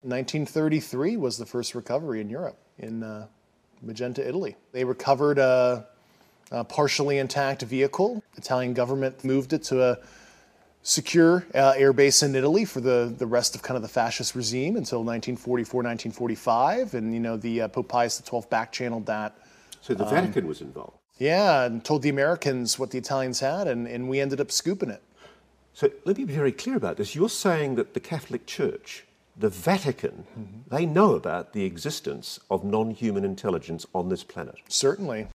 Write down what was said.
1933 was the first recovery in Europe, in Magenta, Italy. They recovered a partially intact vehicle. The Italian government moved it to a secure air base in Italy for the rest of kind of the fascist regime until 1944, 1945. And, the Pope Pius XII back-channeled that. So the Vatican was involved? Yeah, and told the Americans what the Italians had, and we ended up scooping it. So let me be very clear about this. You're saying that the Catholic Church, the Vatican, they know about the existence of non-human intelligence on this planet? Certainly.